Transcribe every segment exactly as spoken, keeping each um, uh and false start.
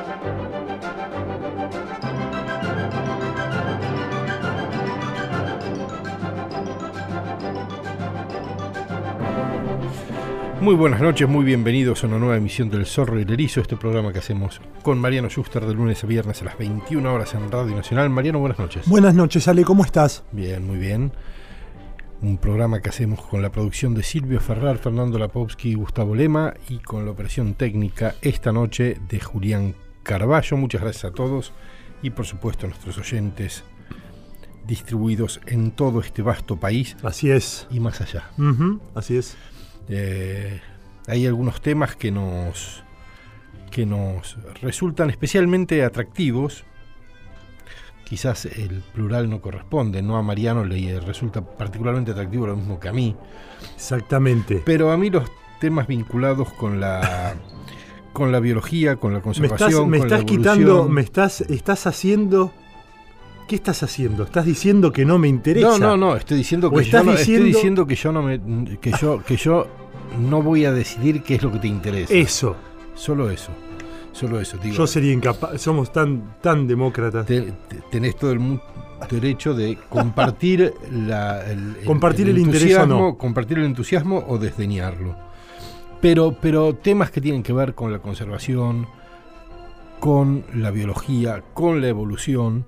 Muy buenas noches, muy bienvenidos a una nueva emisión del Zorro y el Erizo, este programa que hacemos con Mariano Schuster de lunes a viernes a las veintiuna horas en Radio Nacional. Mariano, buenas noches. Buenas noches, Ale, ¿cómo estás? Bien, muy bien. Un programa que hacemos con la producción de Silvio Ferrar, Fernando Lapowski y Gustavo Lema, y con la operación técnica esta noche de Julián Carballo. Muchas gracias a todos y por supuesto a nuestros oyentes distribuidos en todo este vasto país. Así es. Y más allá. Uh-huh, así es. Eh, hay algunos temas que nos que nos resultan especialmente atractivos. Quizás el plural no corresponde, no a Mariano le resulta particularmente atractivo lo mismo que a mí. Exactamente. Pero a mí los temas vinculados con la con la biología, con la conservación, me estás, me con estás la quitando, me estás estás haciendo. ¿Qué estás haciendo? ¿Estás diciendo que no me interesa? No, no, no, estoy diciendo que yo no, diciendo... estoy diciendo que yo no me que yo que yo no voy a decidir qué es lo que te interesa. Eso. Solo eso. Solo eso, digo. Yo sería incapaz, somos tan tan demócratas. Te, te, tenés todo el derecho de compartir la el, compartir el, el, el entusiasmo, interés o no. compartir el entusiasmo o desdeñarlo. Pero pero temas que tienen que ver con la conservación, con la biología, con la evolución.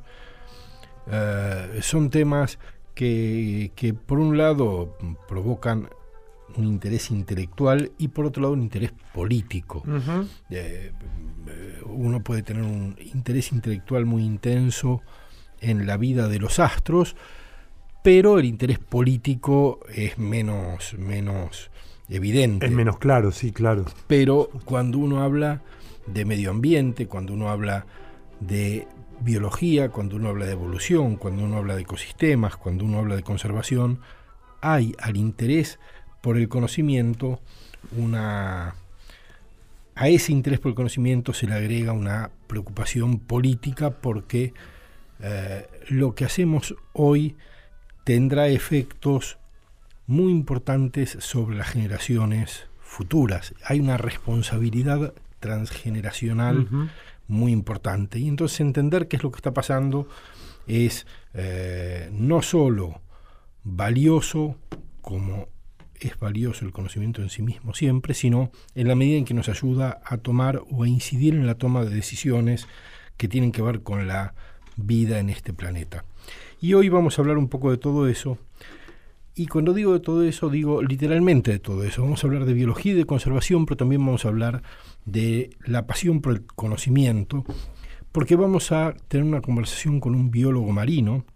Uh, son temas que, que por un lado provocan un interés intelectual y por otro lado un interés político. Uh-huh. Eh, uno puede tener un interés intelectual muy intenso en la vida de los astros, pero el interés político es menos, menos evidente. Es menos claro, sí, claro. Pero cuando uno habla de medio ambiente, cuando uno habla de biología, cuando uno habla de evolución, cuando uno habla de ecosistemas, cuando uno habla de conservación, hay al interés por el conocimiento una a ese interés por el conocimiento se le agrega una preocupación política porque eh, lo que hacemos hoy tendrá efectos muy importantes sobre las generaciones futuras. Hay una responsabilidad transgeneracional uh-huh. muy importante. Y entonces entender qué es lo que está pasando es eh, no solo valioso, como es valioso el conocimiento en sí mismo siempre, sino en la medida en que nos ayuda a tomar o a incidir en la toma de decisiones que tienen que ver con la vida en este planeta. Y hoy vamos a hablar un poco de todo eso. Y cuando digo de todo eso, digo literalmente de todo eso. Vamos a hablar de biología y de conservación, pero también vamos a hablar de la pasión por el conocimiento, porque vamos a tener una conversación con un biólogo marino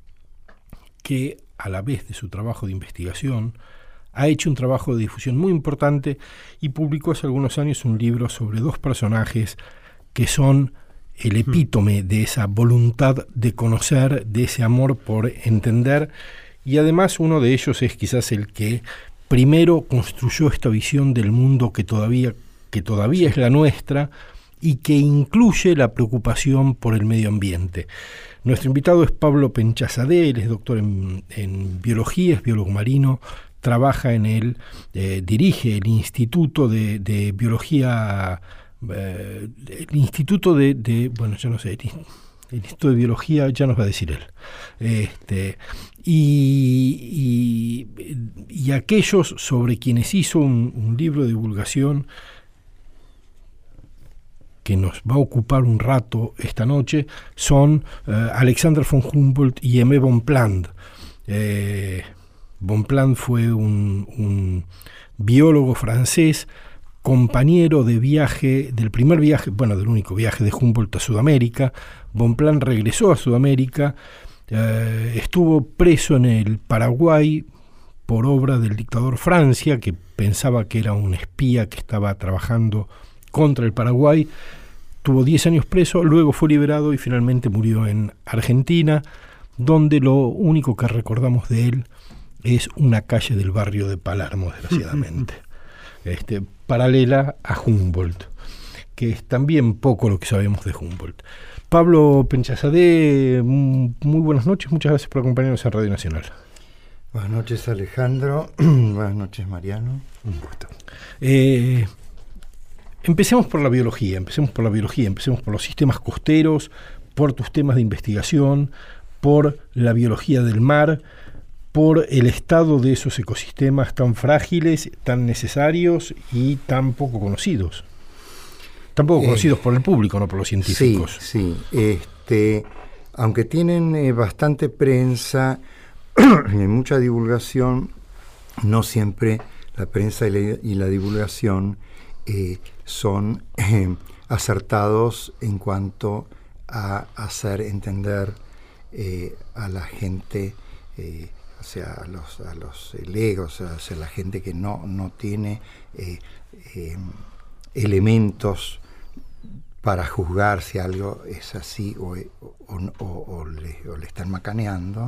que, a la vez de su trabajo de investigación, ha hecho un trabajo de difusión muy importante y publicó hace algunos años un libro sobre dos personajes que son el epítome de esa voluntad de conocer, de ese amor por entender. Y además uno de ellos es quizás el que primero construyó esta visión del mundo que todavía, que todavía es la nuestra y que incluye la preocupación por el medio ambiente. Nuestro invitado es Pablo Penchazadeh, él es doctor en, en biología, es biólogo marino, trabaja en él, eh, dirige el Instituto de, de Biología, eh, el Instituto de, de, bueno, yo no sé, el, el Instituto de Biología, ya nos va a decir él. Este, y, y, y aquellos sobre quienes hizo un, un libro de divulgación que nos va a ocupar un rato esta noche son uh, Alexander von Humboldt y Aimé Bonpland. Eh, Bonpland fue un, un biólogo francés, compañero de viaje, del primer viaje, bueno, del único viaje de Humboldt a Sudamérica. Bonpland regresó a Sudamérica, eh, estuvo preso en el Paraguay por obra del dictador Francia, que pensaba que era un espía que estaba trabajando contra el Paraguay. Tuvo diez años preso, luego fue liberado y finalmente murió en Argentina, donde lo único que recordamos de él es una calle del barrio de Palermo, desgraciadamente, este, paralela a Humboldt, que es también poco lo que sabemos de Humboldt. Pablo Penchazadeh, muy buenas noches, muchas gracias por acompañarnos en Radio Nacional. Buenas noches, Alejandro. Buenas noches, Mariano. Un gusto. Eh, Empecemos por la biología, empecemos por la biología, empecemos por los sistemas costeros, por tus temas de investigación, por la biología del mar, por el estado de esos ecosistemas tan frágiles, tan necesarios y tan poco conocidos. Tan poco eh, conocidos por el público, no por los científicos. Sí, sí. Este, aunque tienen eh, bastante prensa y mucha divulgación, no siempre la prensa y la, y la divulgación eh, son eh, acertados en cuanto a hacer entender eh, a la gente, eh, o sea, a los, a los legos, o sea, la gente que no, no tiene eh, eh, elementos para juzgar si algo es así o, o, o, o, le, o le están macaneando.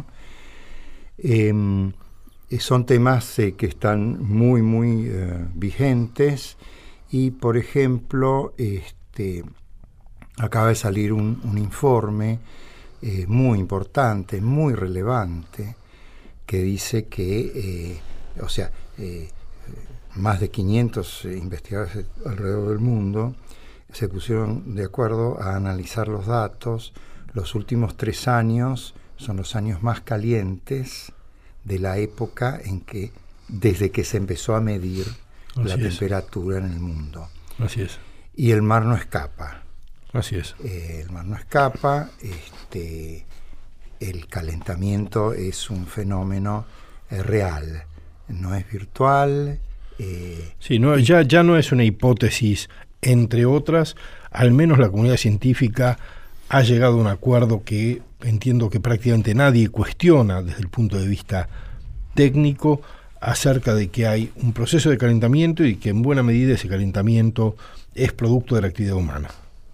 Eh, son temas eh, que están muy, muy eh, vigentes. Y, por ejemplo, este, acaba de salir un, un informe eh, muy importante, muy relevante, que dice que, eh, o sea, eh, más de quinientos investigadores alrededor del mundo se pusieron de acuerdo a analizar los datos. Los últimos tres años son los años más calientes de la época en que, desde que se empezó a medir la Así temperatura es. en el mundo. Así es. Y el mar no escapa. Así es. Eh, el mar no escapa. Este, el calentamiento es un fenómeno eh, real, no es virtual. Eh, sí, no, ya, ya no es una hipótesis, entre otras. Al menos la comunidad científica ha llegado a un acuerdo que entiendo que prácticamente nadie cuestiona desde el punto de vista técnico, acerca de que hay un proceso de calentamiento y que en buena medida ese calentamiento es producto de la actividad humana.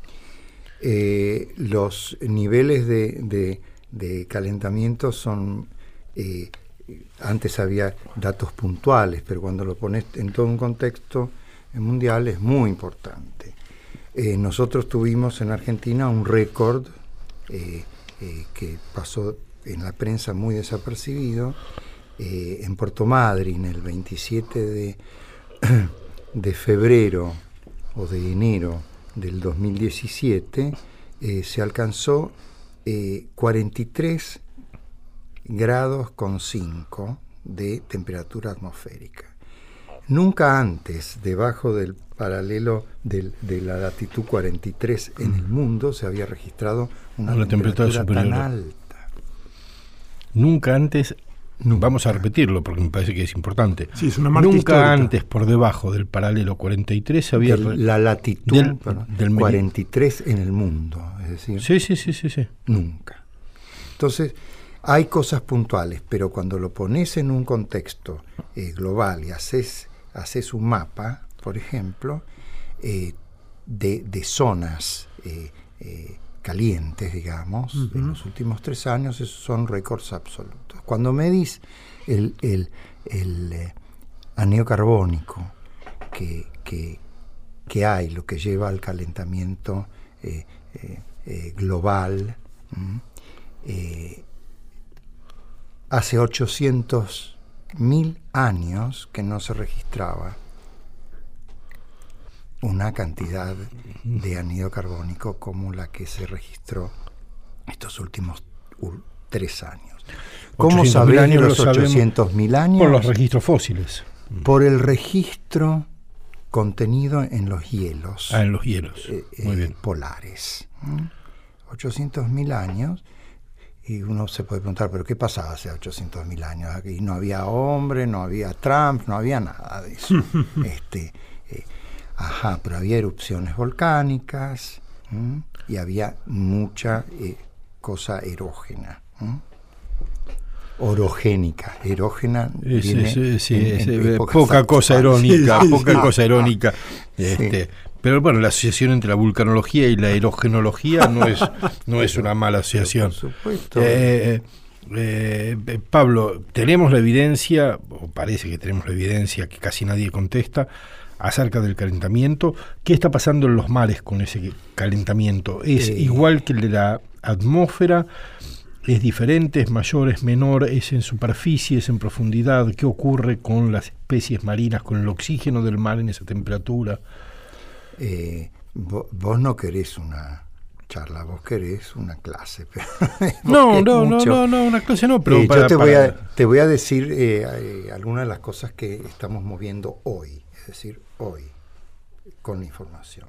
Eh, los niveles de, de, de calentamiento son, eh, antes había datos puntuales, pero cuando lo pones en todo un contexto mundial es muy importante. Eh, nosotros tuvimos en Argentina un récord eh, eh, que pasó en la prensa muy desapercibido. Eh, en Puerto Madryn, el veintisiete de, de febrero o de enero del dos mil diecisiete, eh, se alcanzó eh, cuarenta y tres grados con cinco de temperatura atmosférica. Nunca antes, debajo del paralelo del, de la latitud cuarenta y tres en mm. el mundo, se había registrado una, una temperatura, temperatura tan alta. Nunca antes... Nunca. Vamos a repetirlo porque me parece que es importante. Sí, es una marca Nunca histórica. Antes, por debajo del paralelo cuarenta y tres, había... Del, la latitud del, perdón, del cuarenta y tres en el mundo, es decir... Sí, sí, sí, sí, sí. Nunca. Entonces, hay cosas puntuales, pero cuando lo pones en un contexto eh, global y haces, haces un mapa, por ejemplo, eh, de, de zonas... Eh, eh, calientes, digamos, uh-huh. en los últimos tres años, esos son récords absolutos. Cuando medís el, el, el eh, anillo carbónico que, que, que hay, lo que lleva al calentamiento eh, eh, eh, global, eh, hace ochocientos mil años que no se registraba una cantidad de anhídrido carbónico como la que se registró estos últimos uh, tres años. ¿Cómo sabés de los ochocientos mil años? Por los registros fósiles. Por el registro contenido en los hielos. Ah, en los hielos. Eh, Muy eh, bien. Polares. ¿Mm? ochocientos mil años. Y uno se puede preguntar, ¿pero qué pasaba hace ochocientos mil años? Aquí no había hombre, no había Trump, no había nada de eso. este... Eh, Ajá, pero había erupciones volcánicas ¿m? y había mucha eh, cosa erógena, ¿m? orogénica, erógena. Sí, viene sí, sí, en, en sí, poca cosa erónica, sí, sí, poca sí. cosa erónica. Este, sí. Pero bueno, la asociación entre la vulcanología y la erogenología no es no es una mala asociación. Por supuesto. Eh, eh, eh, Pablo, tenemos la evidencia, o parece que tenemos la evidencia que casi nadie contesta, acerca del calentamiento. ¿Qué está pasando en los mares con ese calentamiento? ¿Es eh. igual que el de la atmósfera? ¿Es diferente? ¿Es mayor? ¿Es menor? ¿Es en superficie? ¿Es en profundidad? ¿Qué ocurre con las especies marinas, con el oxígeno del mar en esa temperatura? eh, vos, vos no querés una charla, vos querés una clase. Pero no, no, no, no, no, una clase no, pero eh, para, yo te, para... Voy a, te voy a decir eh, eh, algunas de las cosas que estamos moviendo hoy, es decir, hoy, con la información.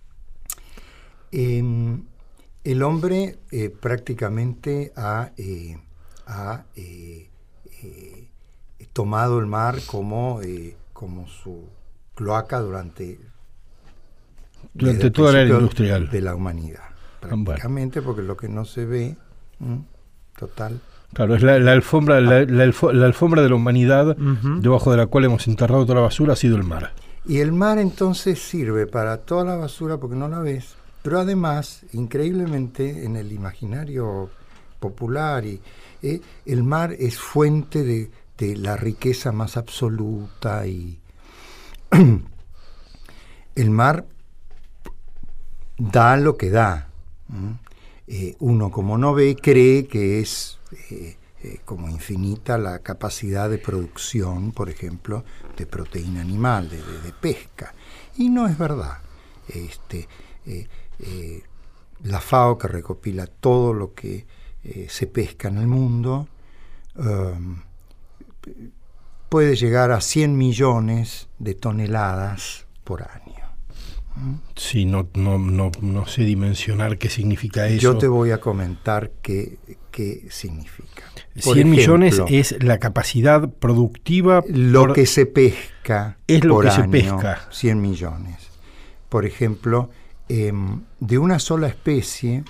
Eh, el hombre eh, prácticamente ha, eh, ha eh, eh, tomado el mar como, eh, como su cloaca durante, durante toda la era industrial de la humanidad. Prácticamente, bueno. Porque lo que no se ve, ¿m? total. Claro, es la, la, alfombra, la, la, la alfombra de la humanidad, uh-huh. debajo de la cual hemos enterrado toda la basura, ha sido el mar. Y el mar entonces sirve para toda la basura porque no la ves, pero además, increíblemente, en el imaginario popular, y, eh, el mar es fuente de, de la riqueza más absoluta y el mar da lo que da. Eh, uno, como no ve, cree que es eh, eh, como infinita la capacidad de producción, por ejemplo, de proteína animal, de, de, de pesca. Y no es verdad. Este, eh, eh, la FAO, que recopila todo lo que eh, se pesca en el mundo, um, puede llegar a cien millones de toneladas por año. Sí, no, no, no, no sé dimensionar qué significa eso. Yo te voy a comentar qué, qué significa. Por cien ejemplo, millones es la capacidad productiva. Lo por, que se pesca es lo por que año, se pesca. cien millones. Por ejemplo, eh, de una sola especie,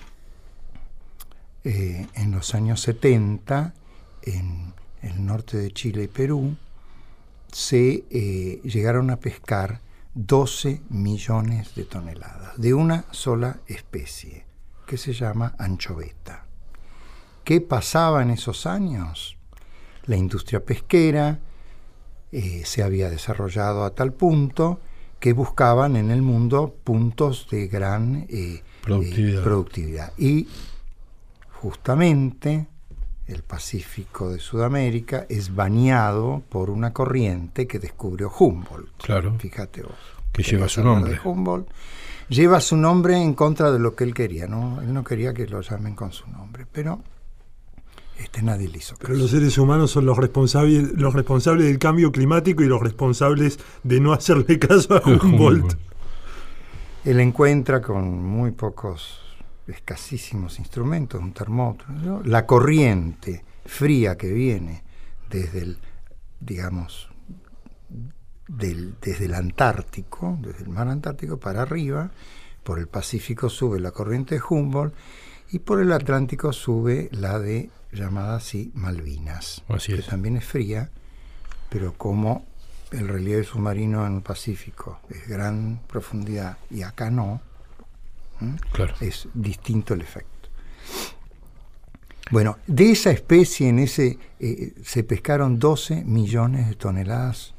eh, en los años setenta, en el norte de Chile y Perú, se eh, llegaron a pescar doce millones de toneladas de una sola especie, que se llama anchoveta. ¿Qué pasaba en esos años? La industria pesquera eh, se había desarrollado a tal punto que buscaban en el mundo puntos de gran eh, productividad. Eh, productividad. Y justamente el Pacífico de Sudamérica es bañado por una corriente que descubrió Humboldt. Claro. Fíjate vos. Que lleva su nombre. De Humboldt. Lleva su nombre en contra de lo que él quería, ¿no? Él no quería que lo llamen con su nombre, pero este nadie le hizo caso. Pero los seres humanos son los responsables, los responsables del cambio climático y los responsables de no hacerle caso a Humboldt. Él encuentra con muy pocos, escasísimos instrumentos, un termómetro, ¿no? La corriente fría que viene desde el, digamos, del, desde el Antártico, desde el mar Antártico para arriba, por el Pacífico sube la corriente de Humboldt y por el Atlántico sube la de, llamada así, Malvinas, así que es. También es fría, pero como el relieve submarino en el Pacífico es gran profundidad y acá no, ¿Mm? Claro. Es distinto el efecto. Bueno, de esa especie en ese eh, se pescaron doce millones de toneladas.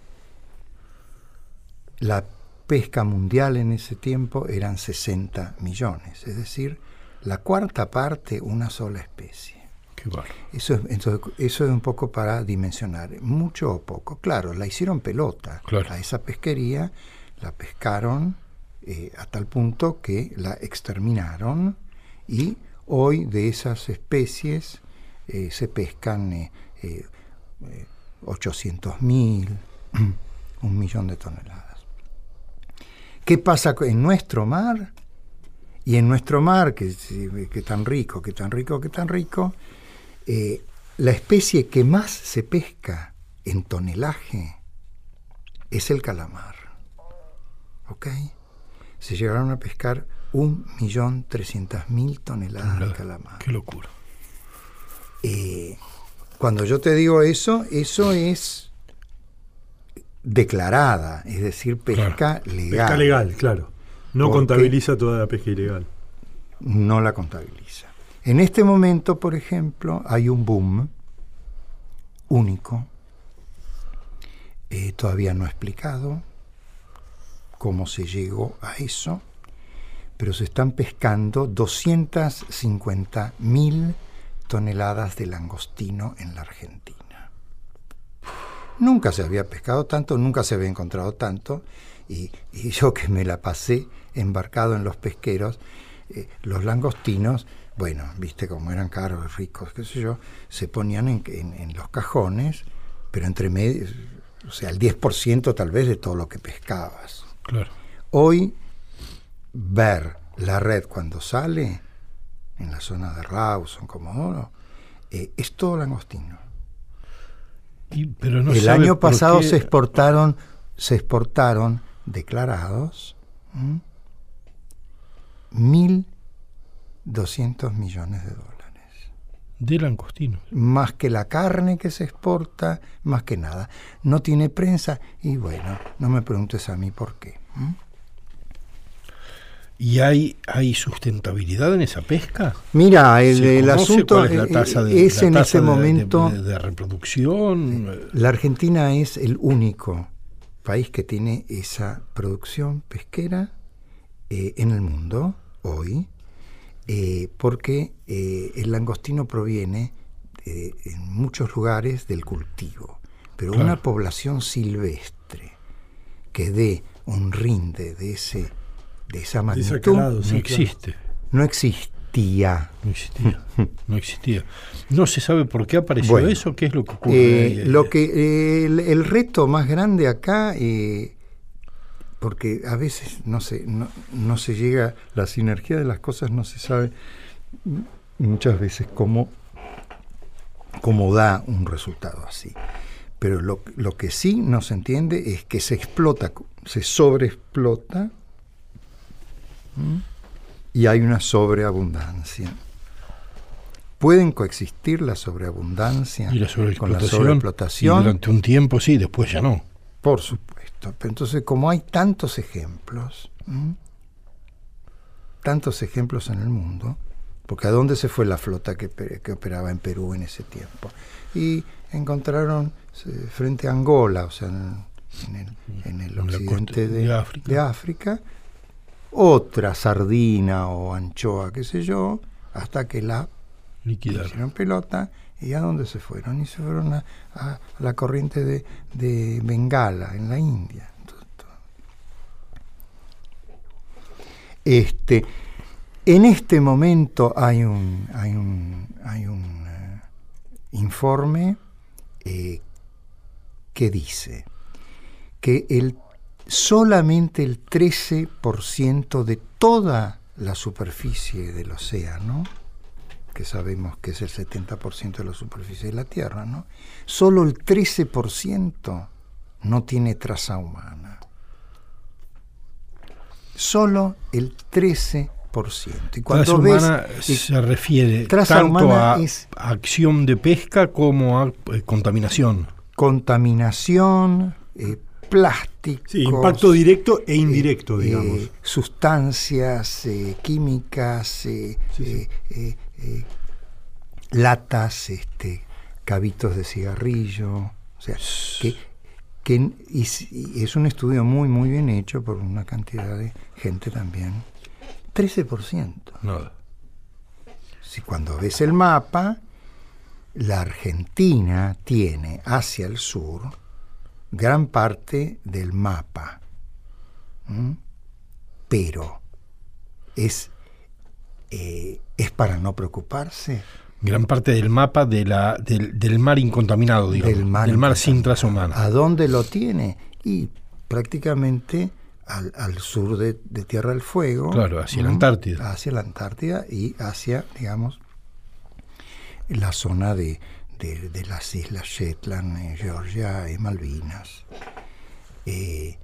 La pesca mundial en ese tiempo eran sesenta millones, es decir, la cuarta parte una sola especie. Qué barro. Eso es, entonces, eso es un poco para dimensionar, mucho o poco. Claro, la hicieron pelota. Claro. A esa pesquería la pescaron Eh, a tal punto que la exterminaron y hoy de esas especies eh, se pescan eh, eh, ochocientos mil, un millón de toneladas. ¿Qué pasa en nuestro mar? Y en nuestro mar, que, que tan rico, que tan rico, que tan rico, eh, la especie que más se pesca en tonelaje es el calamar. ¿Ok? Se llegaron a pescar un millón trescientas mil toneladas de calamar. ¡Qué locura! Eh, cuando yo te digo eso, eso es declarada, es decir, pesca claro. legal. Pesca legal, claro. No contabiliza toda la pesca ilegal. No la contabiliza. En este momento, por ejemplo, hay un boom único, eh, todavía no explicado cómo se llegó a eso, pero se están pescando doscientas cincuenta mil toneladas de langostino en la Argentina. Nunca se había pescado tanto, nunca se había encontrado tanto, y, y yo que me la pasé embarcado en los pesqueros, eh, los langostinos, bueno, viste cómo eran caros, ricos, qué sé yo, se ponían en, en, en los cajones, pero entre medio, o sea, el diez por ciento tal vez de todo lo que pescabas. Claro. Hoy, ver la red cuando sale, en la zona de Rawson, Comodoro, eh, es todo langostino. Y, pero no el año pasado se exportaron, se exportaron declarados ¿m? mil doscientos millones de dólares. De langostinos. Más que la carne que se exporta, más que nada. No tiene prensa y bueno, no me preguntes a mí por qué. ¿m? ¿Y hay, hay sustentabilidad en esa pesca? Mira, el, el asunto ¿cuál es la tasa de, es la en tasa ese de, momento... De, de, de reproducción. La Argentina es el único país que tiene esa producción pesquera eh, en el mundo hoy, eh, porque eh, el langostino proviene eh, en muchos lugares del cultivo, pero claro. Una población silvestre que dé un rinde de ese de esa magnitud calado, sí, no existe. Claro. No existía. No existía. No existía. No se sabe por qué apareció bueno, eso, qué es lo que ocurre. Eh, ahí, lo que eh, el, el reto más grande acá, eh, porque a veces no se, no, no se llega, la sinergia de las cosas no se sabe muchas veces cómo, cómo da un resultado así. Pero lo, lo que sí no se entiende es que se explota, se sobreexplota, y hay una sobreabundancia. ¿Pueden coexistir la sobreabundancia y la con la sobreexplotación? Y durante un tiempo sí, después ya no. Por supuesto. Pero entonces, como hay tantos ejemplos, ¿m? tantos ejemplos en el mundo, porque ¿a dónde se fue la flota que, que operaba en Perú en ese tiempo? Y encontraron eh, frente a Angola, o sea, en, en el, en el en occidente de, de África, de África otra sardina o anchoa, qué sé yo, hasta que la liquidaron. Hicieron pelota, y ¿a dónde se fueron? Y se fueron a, a la corriente de, de Bengala, en la India. Este, en este momento hay un, hay un, hay un uh, informe eh, que dice que el solamente el trece por ciento de toda la superficie del océano, que sabemos que es el setenta por ciento de la superficie de la Tierra, ¿no? Solo el trece por ciento no tiene traza humana. Solo el trece por ciento. Y cuando traza ves, humana y, se refiere traza tanto a es, acción de pesca como a eh, contaminación. Contaminación, eh, plásticos, sí, impacto directo e indirecto, eh, digamos. Eh, sustancias eh, químicas, eh, sí, sí. Eh, eh, eh, latas, este, cabitos de cigarrillo, o sea, que, que y, y es un estudio muy, muy bien hecho por una cantidad de gente también. trece por ciento. Nada. Si cuando ves el mapa, la Argentina tiene hacia el sur gran parte del mapa, ¿Mm? pero es, eh, es para no preocuparse. Gran parte del mapa de la, del, del mar incontaminado, digamos, del mar, del mar sin traza humana. ¿A dónde lo tiene? Y prácticamente al, al sur de, de Tierra del Fuego. Claro, hacia ¿no? la Antártida. Hacia la Antártida y hacia, digamos, la zona de De, de las islas Shetland, eh, Georgia y Malvinas. Eh,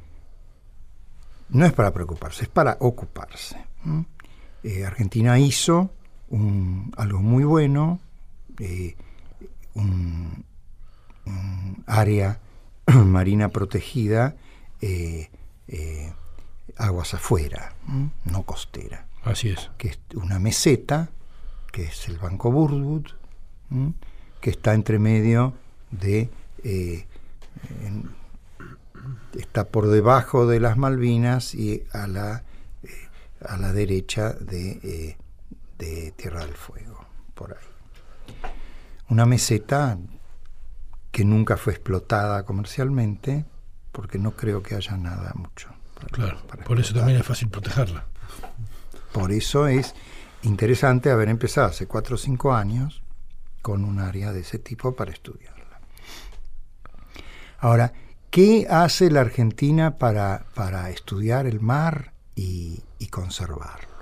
no es para preocuparse, es para ocuparse. ¿Mm? Eh, Argentina hizo un, algo muy bueno, eh, un, un área marina protegida, eh, eh, aguas afuera, ¿Mm? no costera. Así es. Que es una meseta, que es el Banco Burwood, ¿Mm? que está entre medio de, eh, en, está por debajo de las Malvinas y a la, eh, a la derecha de, eh, de Tierra del Fuego, por ahí. Una meseta que nunca fue explotada comercialmente, porque no creo que haya nada mucho Claro, para por eso explotar. también es fácil protegerla. Por eso es interesante haber empezado hace cuatro o cinco años con un área de ese tipo para estudiarla. Ahora, ¿qué hace la Argentina para, para estudiar el mar y, y conservarlo?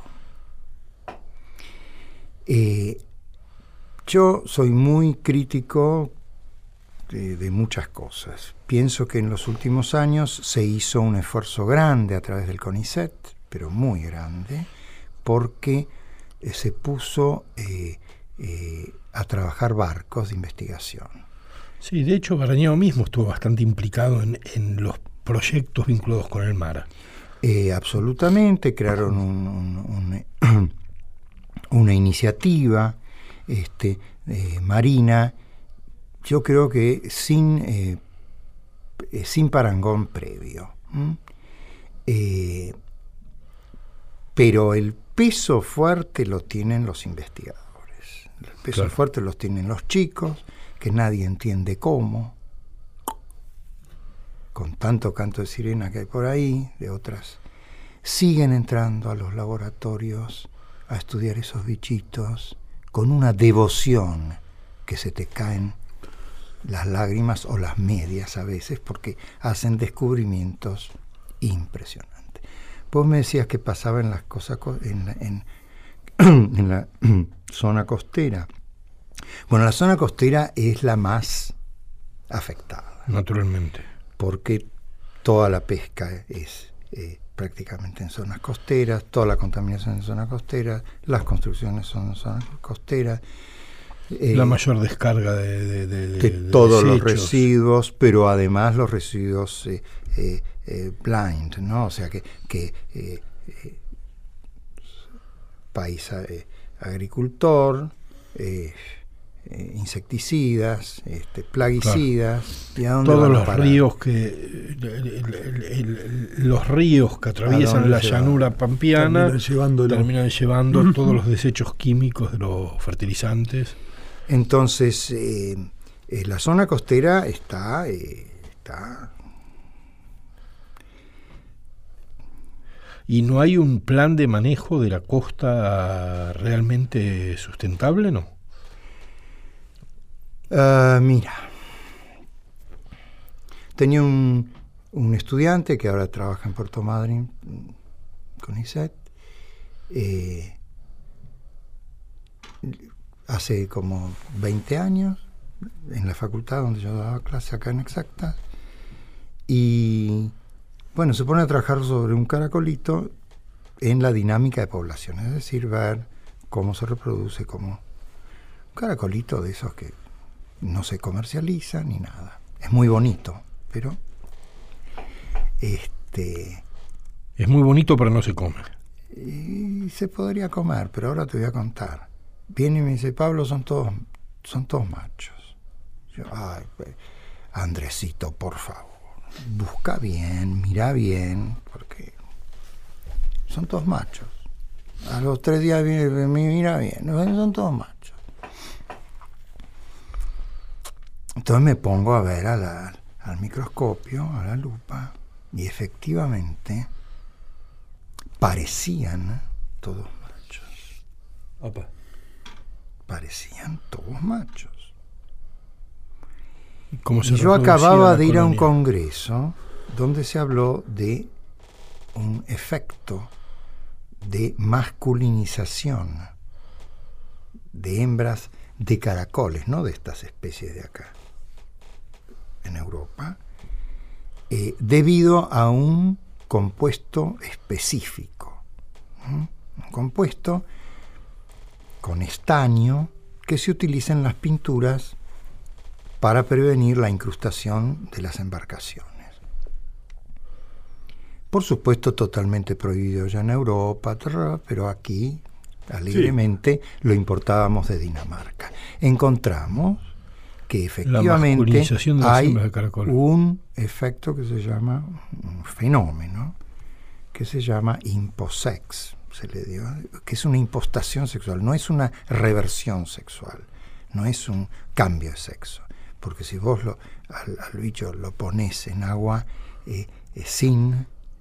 Eh, yo soy muy crítico de, de muchas cosas. Pienso que en los últimos años se hizo un esfuerzo grande a través del CONICET, pero muy grande, porque eh, se puso eh, eh, a trabajar barcos de investigación. Sí, de hecho Barañao mismo estuvo bastante implicado en, en los proyectos vinculados con el mar. Eh, absolutamente, crearon un, un, un, una iniciativa este, eh, marina, yo creo que sin, eh, eh, sin parangón previo. ¿Mm? Eh, pero el peso fuerte lo tienen los investigadores, el peso Claro. fuerte los tienen los chicos, que nadie entiende cómo, con tanto canto de sirena que hay por ahí, de otras, siguen entrando a los laboratorios a estudiar esos bichitos con una devoción que se te caen las lágrimas o las medias a veces, porque hacen descubrimientos impresionantes. Vos me decías que pasaba en las cosas co- en la, en, en la zona costera. Bueno, la zona costera es la más afectada, Naturalmente. porque toda la pesca es eh, prácticamente en zonas costeras, toda la contaminación en zonas costeras, las construcciones son en zonas costeras. Eh, La mayor descarga de, de, de, de de todos los desechos. residuos, pero además los residuos eh, eh, eh, blind, ¿no? O sea que, que eh, eh, país eh, agricultor, eh, eh, insecticidas, este, plaguicidas, ¿y a dónde Todos van a los parar? ríos que el- el- el- el- los ríos que ¿A atraviesan dónde la se van? llanura pampeana Terminan llevándolo. terminan llevando todos los desechos químicos de los fertilizantes. Entonces, eh, eh, la zona costera está, eh, está ¿Y no hay un plan de manejo de la costa realmente sustentable, no? Uh, mira, tenía un, un estudiante que ahora trabaja en Puerto Madryn con I S E T. Eh, hace como veinte años, en la facultad donde yo daba clase acá en Exactas. Y bueno, se pone a trabajar sobre un caracolito en la dinámica de población, es decir, ver cómo se reproduce, cómo... Un caracolito de esos que no se comercializa ni nada. Es muy bonito, pero este Es muy bonito, pero no se come. y se podría comer, pero ahora te voy a contar. Viene y me dice, Pablo, son todos son todos machos. Yo, ay, pues, Andresito, por favor, busca bien, mira bien, porque son todos machos. A los tres días viene, mira bien, son todos machos. Entonces me pongo a ver a la, al microscopio, a la lupa, y efectivamente parecían todos machos. Opa. Parecían todos machos. ¿Cómo se Y yo reproducía acababa la de ir a un colonia? congreso donde se habló de un efecto de masculinización de hembras de caracoles, no de estas especies de acá, en Europa, eh, debido a un compuesto específico. ¿Mm? Un compuesto con estaño que se utiliza en las pinturas para prevenir la incrustación de las embarcaciones. Por supuesto, totalmente prohibido ya en Europa, pero aquí, alegremente, sí, lo importábamos de Dinamarca. Encontramos que efectivamente hay un efecto que se llama, un fenómeno, que se llama imposex, se le dio, que es una impostación sexual, no es una reversión sexual, no es un cambio de sexo. Porque si vos lo, al, al bicho lo pones en agua eh, eh, sin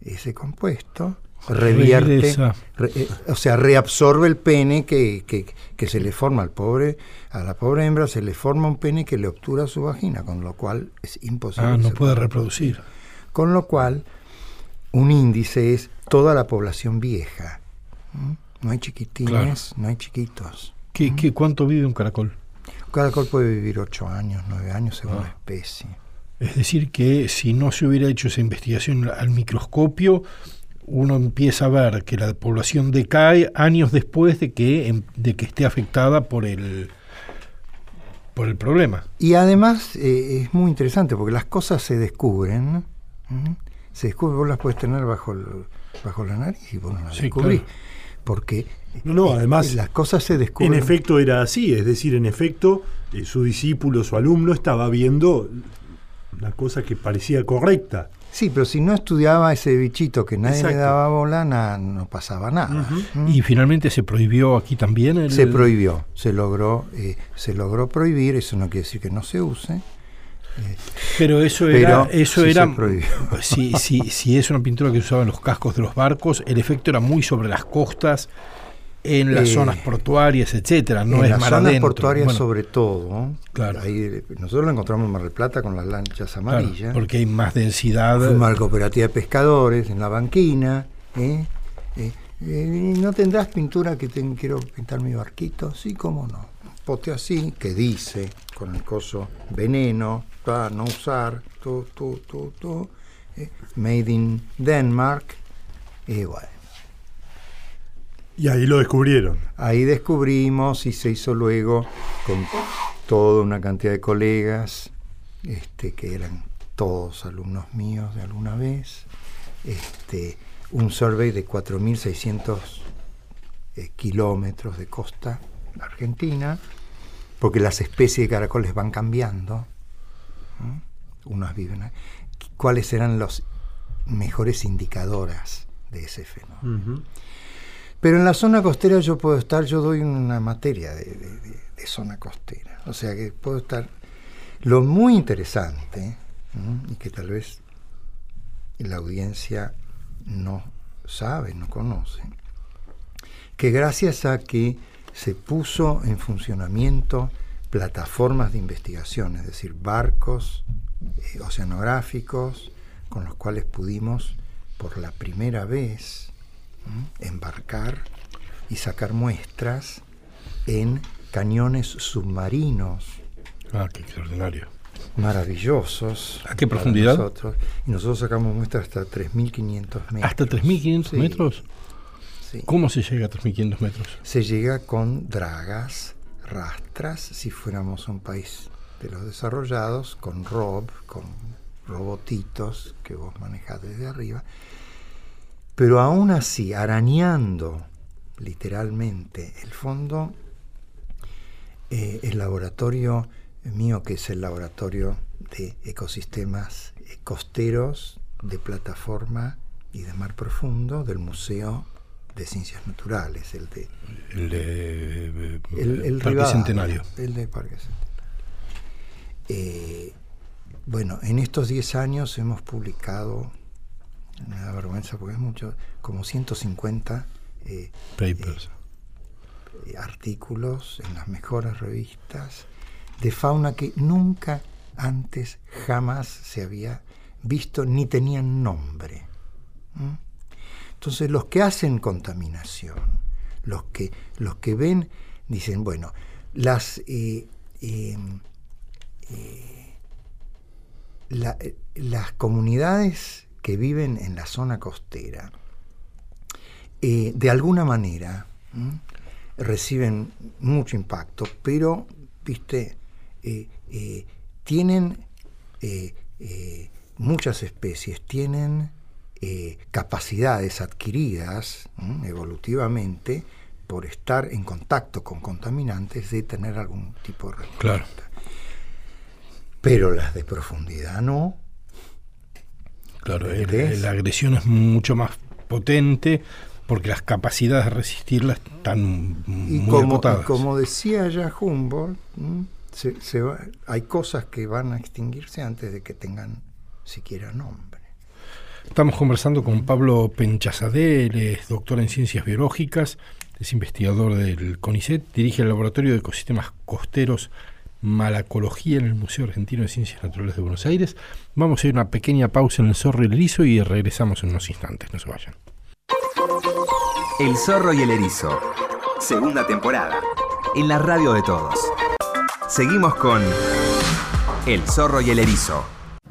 ese compuesto, revierte, re, eh, o sea, reabsorbe el pene que, que, que se le forma al pobre, a la pobre hembra se le forma un pene que le obtura su vagina, con lo cual es imposible. Ah, no puede reproducir. reproducir. Con lo cual, un índice es toda la población vieja. ¿Mm? No hay chiquitines, claro. no hay chiquitos. ¿Qué, ¿Mm? qué, ¿Cuánto vive un caracol? Un caracol puede vivir ocho años, nueve años según ah. la especie. Es decir, que si no se hubiera hecho esa investigación al microscopio, uno empieza a ver que la población decae años después de que, de que esté afectada por el, por el problema. Y además eh, es muy interesante porque las cosas se descubren, ¿no? ¿Mm? Se descubren, vos las puedes tener bajo, el, bajo la nariz y vos no las sí, descubrís. Claro. Porque no, no, además, las cosas se descubren. En efecto era así, es decir, en efecto, eh, su discípulo, su alumno, estaba viendo una cosa que parecía correcta. Sí, pero si no estudiaba ese bichito que nadie Exacto. le daba bola, na, no pasaba nada. Uh-huh. ¿Mm? Y finalmente se prohibió aquí también. El... Se prohibió, se logró, eh, se logró prohibir. Eso no quiere decir que no se use. Eh, pero eso era, pero eso sí era, si, si, si es una pintura que se usaba en los cascos de los barcos, el efecto era muy sobre las costas, en las eh, zonas portuarias, etcétera. No en es las mar zonas adentro. portuarias bueno, sobre todo. Claro. Ahí, nosotros lo encontramos en Mar del Plata con las lanchas amarillas. Claro, porque hay más densidad. Fuimos a la cooperativa de pescadores en La Banquina. ¿eh? Eh, eh, ¿No tendrás pintura que te, quiero pintar mi barquito? Sí, cómo no. Pote así, que dice, con el coso veneno, pa, no usar, tu, tu, tu, tu, eh, made in Denmark, y bueno. Y ahí lo descubrieron. Ahí descubrimos y se hizo luego con toda una cantidad de colegas, este, que eran todos alumnos míos de alguna vez, este, un survey de cuatro mil seiscientos eh, kilómetros de costa argentina, porque las especies de caracoles van cambiando. ¿Mm? Unas viven ahí. ¿Cuáles eran las mejores indicadoras de ese fenómeno? Uh-huh. Pero en la zona costera yo puedo estar, yo doy una materia de, de, de, de zona costera, o sea que puedo estar. Lo muy interesante, ¿Mm? y que tal vez la audiencia no sabe, no conoce, que gracias a que se puso en funcionamiento plataformas de investigación, es decir, barcos eh, oceanográficos con los cuales pudimos por la primera vez ¿m? embarcar y sacar muestras en cañones submarinos. Ah, qué extraordinario. Maravillosos. ¿A qué profundidad? Nosotros. Y nosotros sacamos muestras hasta tres mil quinientos metros. ¿Hasta tres mil quinientos sí. metros? Sí. ¿Cómo se llega a tres mil quinientos metros? Se llega con dragas, rastras, si fuéramos un país de los desarrollados, con rob, con robotitos que vos manejás desde arriba, pero aún así, arañando literalmente el fondo, eh, el laboratorio mío, que es el laboratorio de ecosistemas costeros, de plataforma y de mar profundo del Museo de Ciencias Naturales, el de el, de, eh, el, el Parque Rivadavia, Centenario. El de Parque Centenario. Eh, bueno, en estos diez años hemos publicado, me da vergüenza porque es mucho, como ciento cincuenta eh, papers, eh, artículos en las mejores revistas de fauna que nunca antes jamás se había visto ni tenían nombre. ¿Mm? Entonces los que hacen contaminación, los que, los que ven, dicen, bueno, las eh, eh, eh, la, eh, las comunidades que viven en la zona costera, eh, de alguna manera ¿m? reciben mucho impacto, pero, viste, eh, eh, tienen eh, eh, muchas especies, tienen Eh, capacidades adquiridas ¿m? evolutivamente por estar en contacto con contaminantes de tener algún tipo de respuesta. Claro. Pero las de profundidad no. Claro, el, la agresión es mucho más potente porque las capacidades de resistirla están y muy como, acotadas. Y como decía ya Humboldt, se, se va, hay cosas que van a extinguirse antes de que tengan siquiera nombre. Estamos conversando con Pablo Penchazadeh, él es doctor en Ciencias Biológicas, es investigador del CONICET, dirige el Laboratorio de Ecosistemas Costeros Malacología en el Museo Argentino de Ciencias Naturales de Buenos Aires. Vamos a ir a una pequeña pausa en El Zorro y el Erizo y regresamos en unos instantes, no se vayan. El Zorro y el Erizo, segunda temporada, en la radio de todos. Seguimos con El Zorro y el Erizo.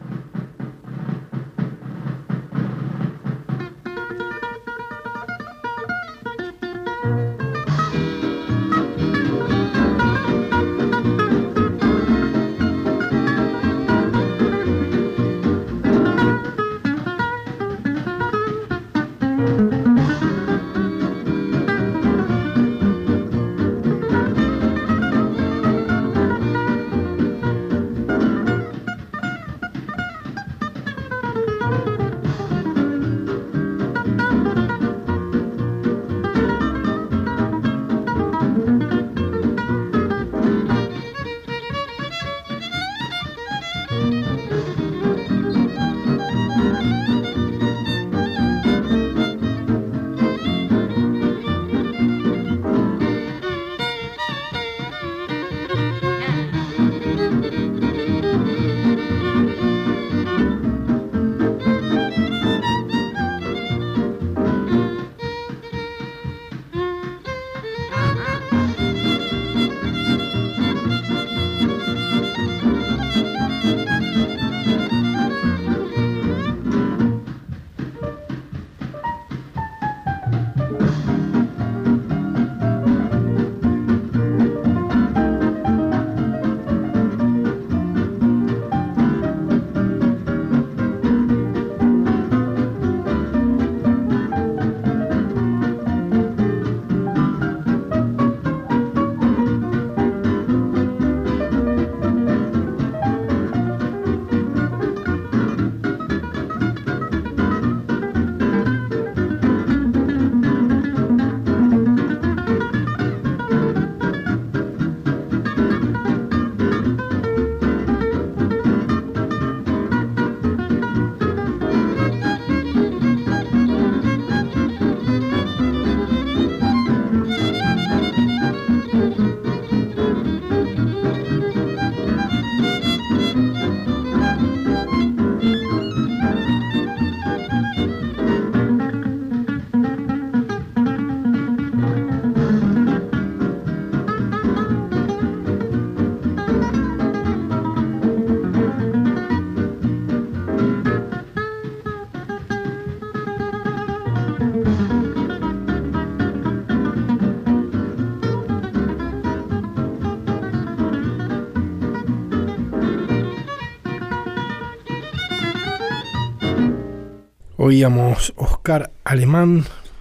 Oíamos Oscar Alemán,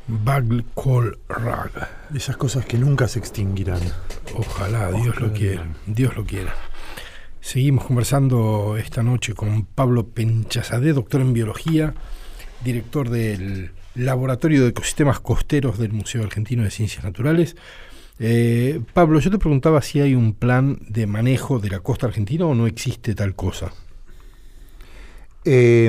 Bagl-Kol-Rag. Esas cosas que nunca se extinguirán. Ojalá, Dios lo quiera, Dios lo quiera. Seguimos conversando esta noche con Pablo Penchazadeh, doctor en biología, director del Laboratorio de Ecosistemas Costeros del Museo Argentino de Ciencias Naturales. Eh, Pablo, yo te preguntaba si hay un plan de manejo de la costa argentina o no existe tal cosa. Eh,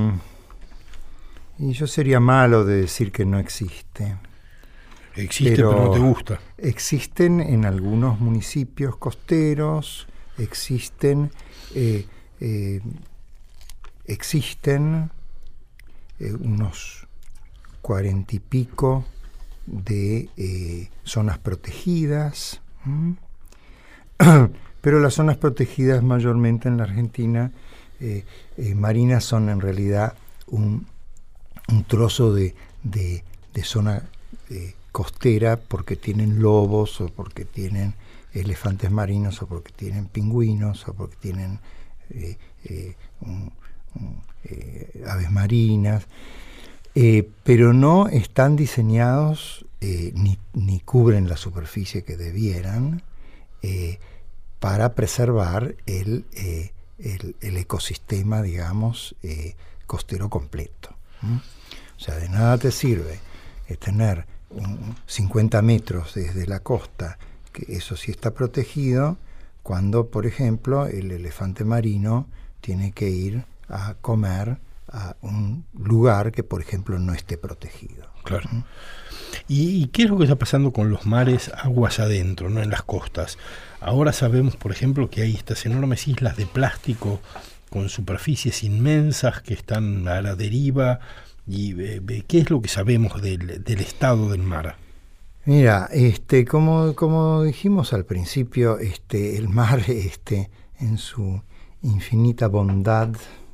y yo sería malo de decir que no existe. Existe, pero, pero no te gusta. Existen en algunos municipios costeros, existen, eh, eh, existen eh, unos cuarenta y pico de eh, zonas protegidas, ¿m? Pero las zonas protegidas mayormente en la Argentina eh, eh, marinas son en realidad un, un trozo de, de, de zona eh, costera porque tienen lobos o porque tienen elefantes marinos o porque tienen pingüinos o porque tienen eh, eh, un, un, eh, aves marinas. Eh, pero no están diseñados eh, ni, ni cubren la superficie que debieran eh, para preservar el, eh, el, el ecosistema, digamos, eh, costero completo. ¿Mm? O sea, de nada te sirve eh, tener un, cincuenta metros desde la costa, que eso sí está protegido, cuando, por ejemplo, el elefante marino tiene que ir a comer a un lugar que, por ejemplo, no esté protegido. Claro. ¿Mm? ¿Y, ¿Y qué es lo que está pasando con los mares aguas adentro, no en las costas? Ahora sabemos, por ejemplo, que hay estas enormes islas de plástico con superficies inmensas que están a la deriva. ¿Y eh, qué es lo que sabemos del, del estado del mar? Mira, este, como, como dijimos al principio, este, el mar, este, en su infinita bondad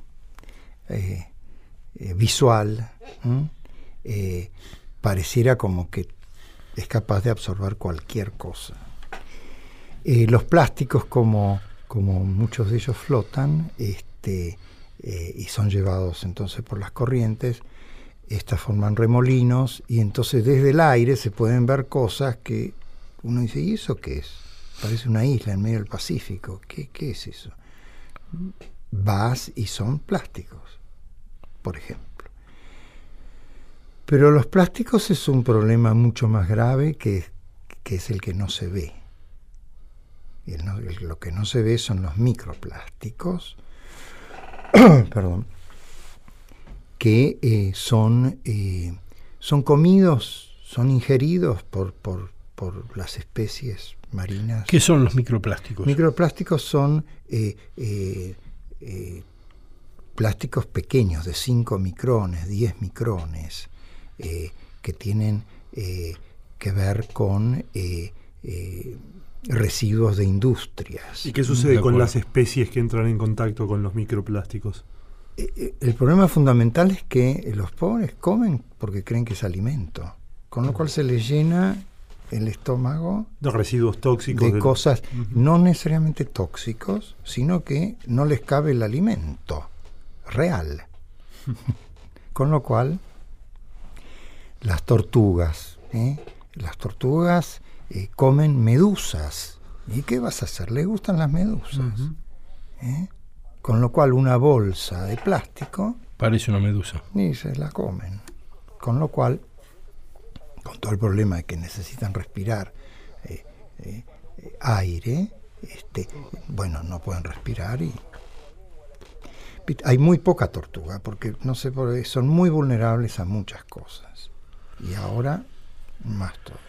eh, eh, visual, eh, pareciera como que es capaz de absorber cualquier cosa. Eh, los plásticos, como, como muchos de ellos flotan, este, eh, y son llevados entonces por las corrientes, estas forman remolinos, y entonces desde el aire se pueden ver cosas que uno dice, ¿y eso qué es? Parece una isla en medio del Pacífico. ¿Qué, qué es eso? Vas y son plásticos, por ejemplo. Pero los plásticos es un problema mucho más grave que, que es el que no se ve. Y el no, el, lo que no se ve son los microplásticos, perdón, que eh, son, eh, son comidos, son ingeridos por, por, por las especies marinas. ¿Qué son los microplásticos? Microplásticos son eh, eh, eh, plásticos pequeños de cinco micrones, diez micrones, eh, que tienen eh, que ver con eh, eh, residuos de industrias. ¿Y qué sucede con las especies que entran en contacto con los microplásticos? El problema fundamental es que los pobres comen porque creen que es alimento, con lo cual se les llena el estómago de residuos tóxicos, de del... cosas uh-huh. no necesariamente tóxicos, sino que no les cabe el alimento real. Con lo cual, las tortugas, ¿eh? las tortugas eh, comen medusas. ¿Y qué vas a hacer? ¿Les gustan las medusas? Uh-huh. ¿Eh? Con lo cual una bolsa de plástico parece una medusa y se la comen. Con lo cual, con todo el problema de que necesitan respirar eh, eh, aire, este, bueno, no pueden respirar y hay muy poca tortuga porque no sé por qué son muy vulnerables a muchas cosas y ahora más todo.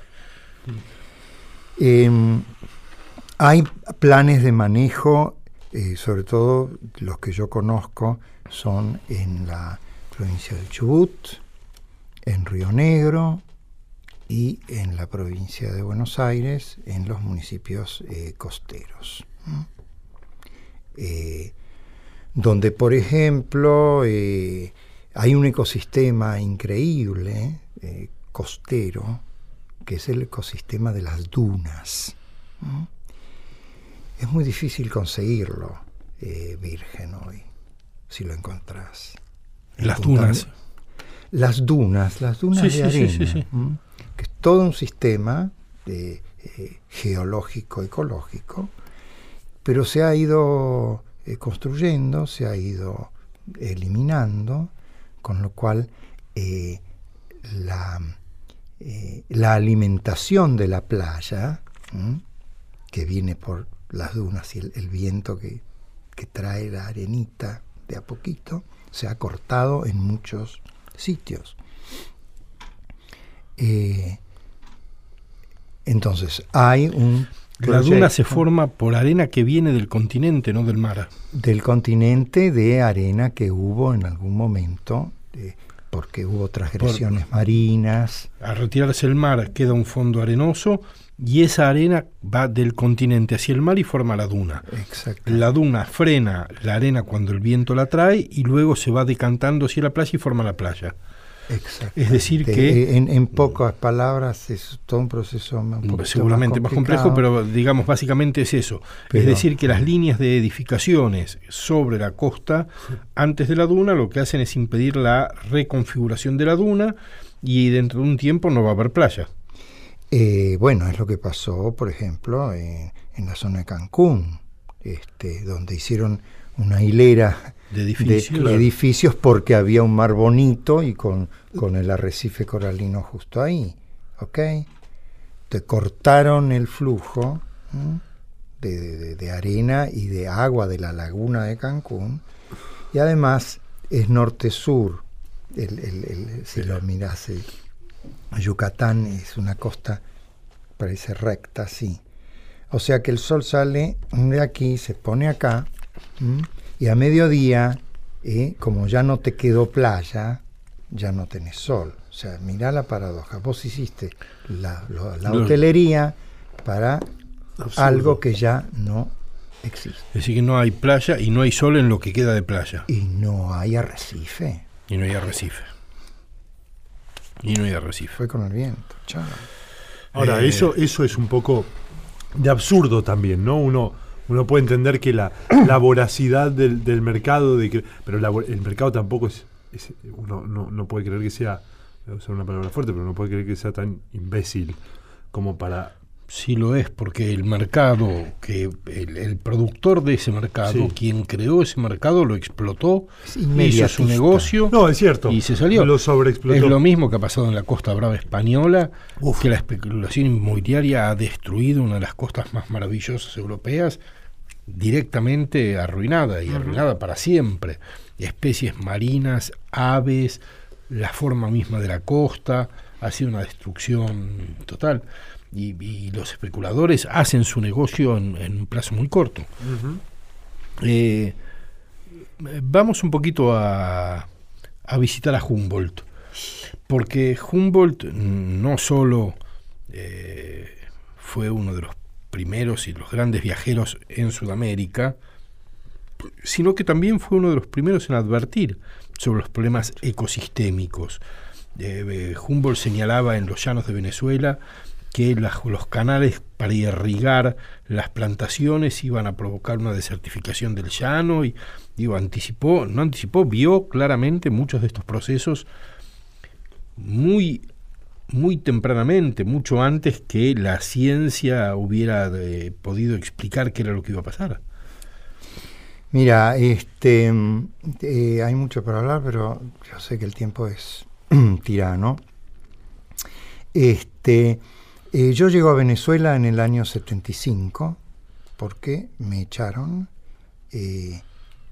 Eh, hay planes de manejo. Eh, sobre todo los que yo conozco son en la provincia del Chubut, en Río Negro y en la provincia de Buenos Aires, en los municipios eh, costeros. ¿Mm? Eh, donde, por ejemplo, eh, hay un ecosistema increíble eh, costero, que es el ecosistema de las dunas. ¿Mm? Es muy difícil conseguirlo eh, virgen hoy, si lo encontrás. Las dunas. Las dunas, las dunas sí, de sí, arena, sí, sí, sí. ¿m? Que es todo un sistema eh, eh, geológico, ecológico, pero se ha ido eh, construyendo, se ha ido eliminando, con lo cual eh, la, eh, la alimentación de la playa, ¿m? que viene por las dunas y el, el viento que, que trae la arenita de a poquito, se ha cortado en muchos sitios. Eh, entonces, hay un La duna se forma por arena que viene del continente, no del mar. Del continente, de arena que hubo en algún momento, eh, porque hubo transgresiones por, marinas. Al retirarse el mar queda un fondo arenoso, y esa arena va del continente hacia el mar y forma la duna. Exacto. La duna frena la arena cuando el viento la trae y luego se va decantando hacia la playa y forma la playa. Exacto. Es decir que... En, en pocas palabras es todo un proceso un seguramente más, más complejo, pero digamos básicamente es eso. Pero, es decir que las líneas de edificaciones sobre la costa antes de la duna lo que hacen es impedir la reconfiguración de la duna y dentro de un tiempo no va a haber playa. Eh, bueno, es lo que pasó, por ejemplo, en, en la zona de Cancún, este, donde hicieron una hilera de edificios, de, de edificios porque había un mar bonito y con, con el arrecife coralino justo ahí, ¿ok? Te cortaron el flujo de, de, de arena y de agua de la laguna de Cancún y además es norte-sur. El, el, el, si lo mirás, el, Yucatán es una costa, parece recta, sí. O sea que el sol sale de aquí, se pone acá, ¿m? Y a mediodía, eh, como ya no te quedó playa, ya no tenés sol. O sea, mirá la paradoja. Vos hiciste la, la, la hotelería para Absurdo. Algo que ya no existe. Es decir, que no hay playa y no hay sol en lo que queda de playa. Y no hay arrecife. Y no hay arrecife. Y no hay arrecife. Fue con el viento. Chao. Ahora, Eh, eso, eso es un poco de absurdo también, ¿no? Uno, uno puede entender que la, la voracidad del, del mercado, de que, pero la, el mercado tampoco es, es uno no, no puede creer que sea, voy a usar una palabra fuerte, pero no puede creer que sea tan imbécil como para... Sí lo es, porque el mercado, que el, el productor de ese mercado, Sí. quien creó ese mercado, lo explotó, Es hizo inmediatista. su negocio No, es cierto. y se salió. Lo sobreexplotó. Es lo mismo que ha pasado en la Costa Brava española, Uf. que la especulación inmobiliaria ha destruido una de las costas más maravillosas europeas, directamente arruinada, y arruinada para siempre. Especies marinas, aves, la forma misma de la costa, ha sido una destrucción total. Y, y los especuladores hacen su negocio en, en un plazo muy corto. Ujú. Eh, vamos un poquito a, a visitar a Humboldt, porque Humboldt no solo eh, fue uno de los primeros y los grandes viajeros en Sudamérica, sino que también fue uno de los primeros en advertir sobre los problemas ecosistémicos. Eh, eh, Humboldt señalaba en los llanos de Venezuela que las, los canales para irrigar las plantaciones iban a provocar una desertificación del llano, y digo, anticipó, no anticipó, vio claramente muchos de estos procesos muy, muy tempranamente, mucho antes que la ciencia hubiera eh, podido explicar qué era lo que iba a pasar. Mira, este, eh, hay mucho para hablar, pero yo sé que el tiempo es tirano. Este... Eh, yo llego a Venezuela en el año setenta y cinco porque me echaron, eh,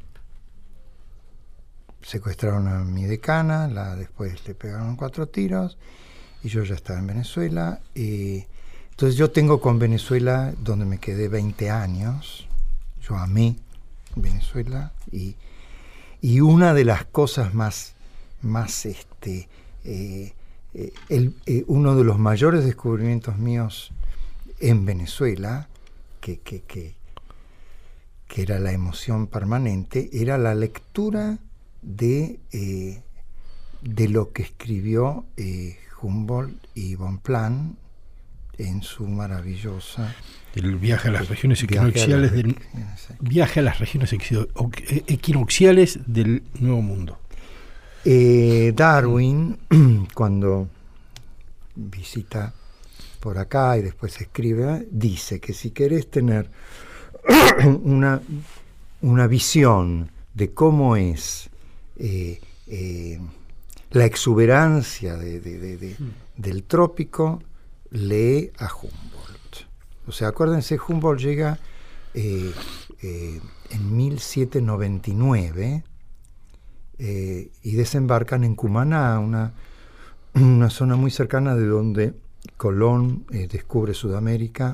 secuestraron a mi decana, la, después le pegaron cuatro tiros y yo ya estaba en Venezuela. Eh, entonces yo tengo con Venezuela, donde me quedé veinte años, yo amé Venezuela y, y una de las cosas más, más este, eh, Eh, el, eh, uno de los mayores descubrimientos míos en Venezuela, que, que, que, que era la emoción permanente, era la lectura de, eh, de lo que escribió eh, Humboldt y Bonpland en su maravillosa... El viaje a las regiones Viaje a las equinocciales del, regiones, viaje a las regiones equino- equinocciales del Nuevo Mundo. Eh, Darwin, cuando visita por acá y después escribe, dice que si querés tener una, una visión de cómo es eh, eh, la exuberancia de, de, de, de, del trópico, lee a Humboldt. O sea, acuérdense, Humboldt llega eh, eh, en mil setecientos noventa y nueve, Eh, y desembarcan en Cumaná, una, una zona muy cercana de donde Colón eh, descubre Sudamérica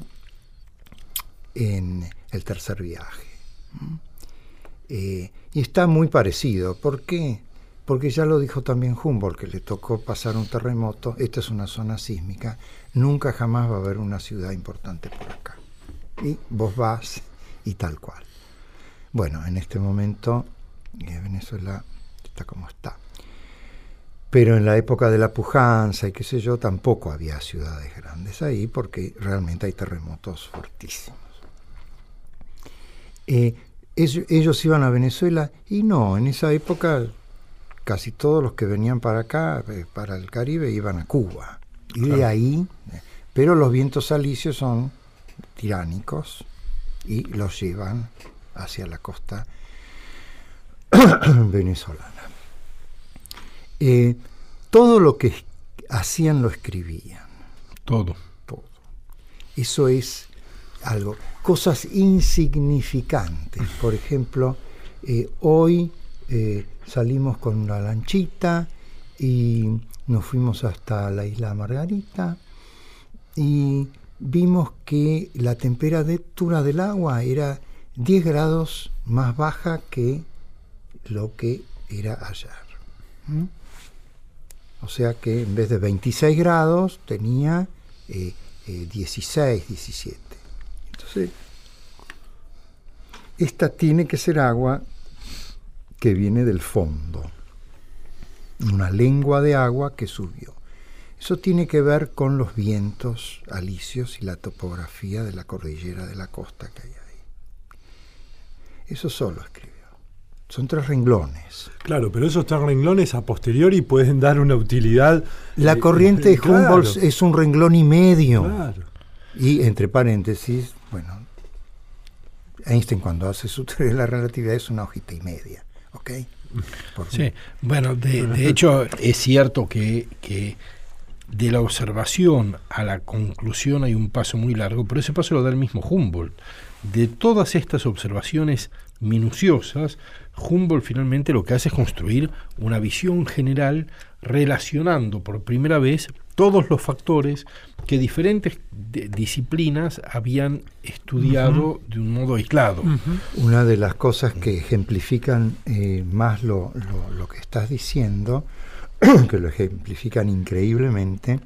en el tercer viaje. ¿Mm? Eh, y está muy parecido. ¿Por qué? Porque ya lo dijo también Humboldt, que le tocó pasar un terremoto. Esta es una zona sísmica. Nunca jamás va a haber una ciudad importante por acá. Y vos vas y tal cual. Bueno, en este momento eh, Venezuela está como está. Pero en la época de la pujanza y qué sé yo, tampoco había ciudades grandes ahí, porque realmente hay terremotos fortísimos. Eh, ellos, ellos iban a Venezuela y no, en esa época casi todos los que venían para acá, eh, para el Caribe, iban a Cuba. Y claro, de ahí, eh, pero los vientos alisios son tiránicos y los llevan hacia la costa venezolana. Eh, todo lo que hacían lo escribían. Todo. Todo. Eso es algo. Cosas insignificantes. Por ejemplo, eh, hoy eh, salimos con una lanchita y nos fuimos hasta la isla Margarita y vimos que la temperatura del agua era diez grados más baja que lo que era ayer. ¿Mm? O sea que en vez de veintiséis grados tenía eh, eh, dieciséis, diecisiete. Entonces, esta tiene que ser agua que viene del fondo, una lengua de agua que subió. Eso tiene que ver con los vientos alisios y la topografía de la cordillera de la costa que hay ahí. Eso solo escribió. Son tres renglones. Claro, pero esos tres renglones a posteriori pueden dar una utilidad. La eh, corriente de claro. Humboldt es un renglón y medio. Claro. Y entre paréntesis, bueno, Einstein cuando hace su teoría de la relatividad es una hojita y media, ¿ok? Por sí, bueno, de, de hecho es cierto que, que de la observación a la conclusión hay un paso muy largo, pero ese paso lo da el mismo Humboldt. De todas estas observaciones minuciosas, Humboldt finalmente lo que hace es construir una visión general relacionando por primera vez todos los factores que diferentes de, disciplinas habían estudiado uh-huh. de un modo aislado. Uh-huh. Una de las cosas que ejemplifican eh, más lo, lo, lo que estás diciendo, que lo ejemplifican increíblemente,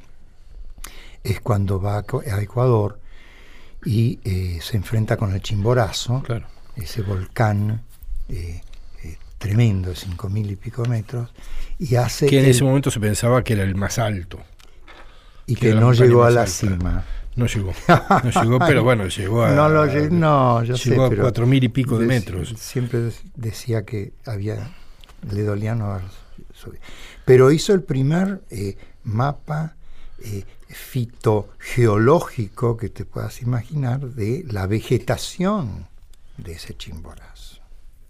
es cuando va a Ecuador y eh, se enfrenta con el Chimborazo, claro. ese volcán eh, eh, tremendo, de cinco mil y pico metros, y hace que en el, ese momento se pensaba que era el más alto. Y que, que no llegó a la alta. cima. No llegó, no llegó, pero bueno, llegó a... No, lo llegó, no yo llegó sé, a cuatro mil y pico de dec- metros. Siempre decía que había, le dolía no haber subido. Pero hizo el primer eh, mapa eh, fitogeológico que te puedas imaginar de la vegetación de ese Chimborazo.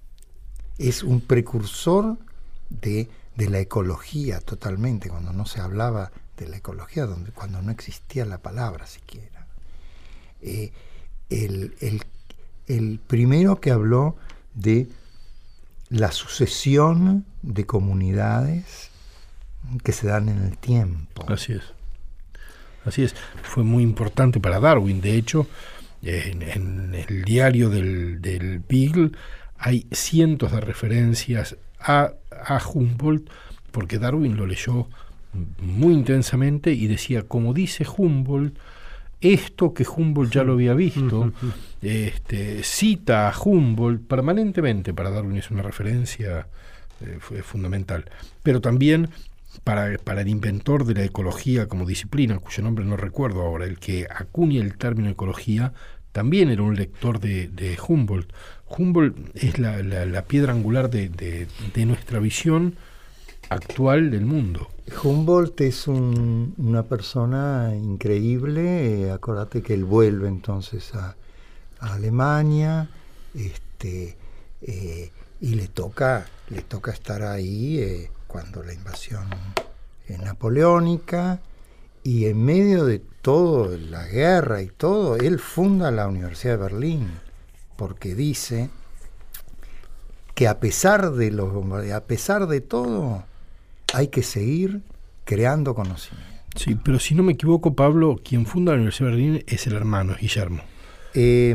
Es un precursor de, de la ecología totalmente, cuando no se hablaba de la ecología, donde, cuando no existía la palabra siquiera. Eh, el, el, el primero que habló de la sucesión de comunidades que se dan en el tiempo. Así es. Así es. Fue muy importante para Darwin. De hecho, en, en el diario del, del Beagle hay cientos de referencias a, a Humboldt, porque Darwin lo leyó muy intensamente y decía, como dice Humboldt, esto que Humboldt ya lo había visto, este, cita a Humboldt permanentemente. Para Darwin es una referencia eh, fue fundamental, pero también para, para el inventor de la ecología como disciplina, cuyo nombre no recuerdo ahora, el que acuña el término ecología, también era un lector de, de Humboldt. Humboldt es la, la, la piedra angular de, de, de nuestra visión actual del mundo. Humboldt es un, una persona increíble. Eh, acordate que él vuelve entonces a, a Alemania, este, eh, y le toca, le toca estar ahí eh, cuando la invasión eh, napoleónica, y en medio de todo, la guerra y todo, él funda la Universidad de Berlín, porque dice que a pesar de los bombardeos, a pesar de todo, hay que seguir creando conocimiento. Sí, pero si no me equivoco, Pablo, quien funda la Universidad de Berlín es el hermano, es Guillermo. Eh,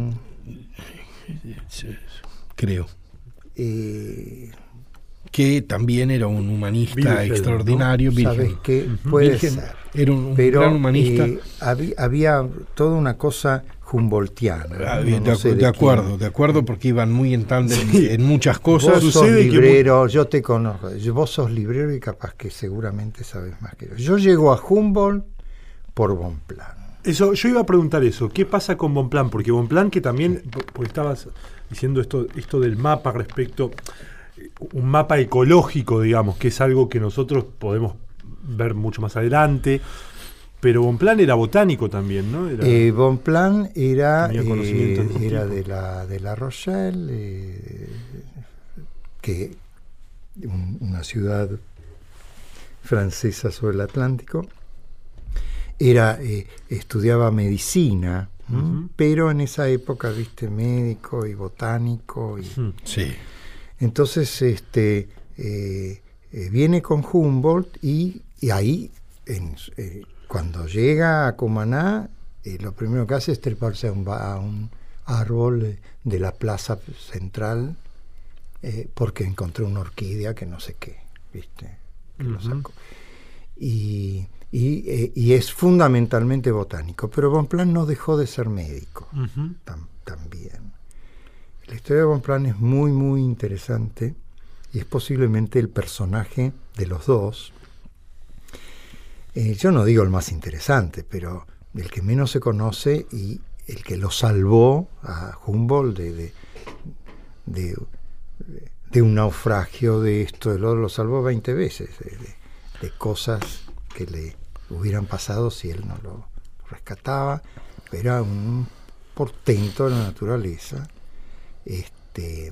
Creo. Eh, que también era un humanista Wilhelm, extraordinario. ¿no? ¿Sabes qué? Puede Wilhelm ser. Era un, un Pero, gran humanista. Eh, había, había toda una cosa humboldtiana. Ah, ¿no? de, No sé de, de acuerdo, quién. de acuerdo, porque iban muy en tándem Sí. en muchas cosas. Vos sos Sucede que librero, yo te conozco. Vos sos librero y capaz que seguramente sabes más que yo. Yo llego a Humboldt por Bonpland. Eso, yo iba a preguntar eso, ¿qué pasa con Bonpland? Porque Bonpland, que también, porque estabas diciendo esto, esto del mapa respecto, un mapa ecológico, digamos, que es algo que nosotros podemos ver mucho más adelante, pero Bonpland era botánico también, ¿no? Era, Eh, Bonpland era, tenía conocimiento eh, de este era tipo. de la de La Rochelle, eh, que un- una ciudad francesa sobre el Atlántico. Era eh, estudiaba medicina, ¿m? Ujú. pero en esa época, viste, médico y botánico y Hmm. Sí. Entonces este, eh, eh, viene con Humboldt y, y ahí, en, eh, cuando llega a Cumaná, eh, lo primero que hace es treparse a un, a un árbol de la plaza central, eh, porque encontró una orquídea que no sé qué, ¿viste? Que uh-huh. lo sacó. Y, y, eh, y es fundamentalmente botánico, pero Bonpland no dejó de ser médico uh-huh. tam, también. La historia de Bonpland es muy, muy interesante y es posiblemente el personaje de los dos. Eh, yo no digo el más interesante, pero el que menos se conoce y el que lo salvó a Humboldt de, de, de, de un naufragio, de esto, de lo, lo salvó veinte veces, de, de, de cosas que le hubieran pasado si él no lo rescataba. Era un portento de la naturaleza. Este,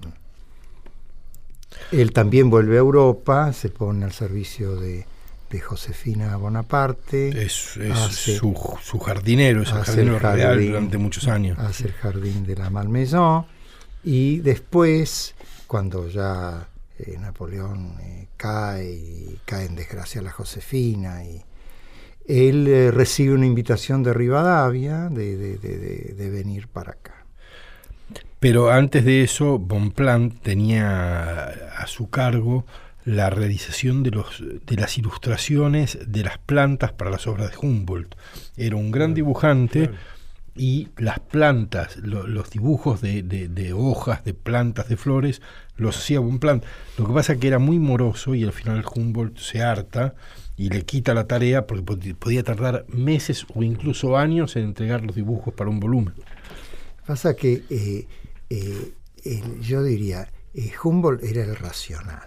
él también vuelve a Europa, se pone al servicio de, de Josefina Bonaparte. Es, es hace, su, su jardinero, es el jardinero jardín, real durante muchos años. Hace el jardín de la Malmaison y después, cuando ya eh, Napoleón eh, cae y cae en desgracia la Josefina, y él eh, recibe una invitación de Rivadavia de, de, de, de, de venir para acá. Pero antes de eso, Bonpland tenía a su cargo la realización de, los, de las ilustraciones de las plantas para las obras de Humboldt. Era un gran dibujante claro. y las plantas, lo, los dibujos de, de, de hojas, de plantas, de flores, los hacía Bonpland. Lo que pasa es que era muy moroso y al final Humboldt se harta y le quita la tarea porque podía tardar meses o incluso años en entregar los dibujos para un volumen. Pasa que eh, eh, el, yo diría, eh, Humboldt era el racional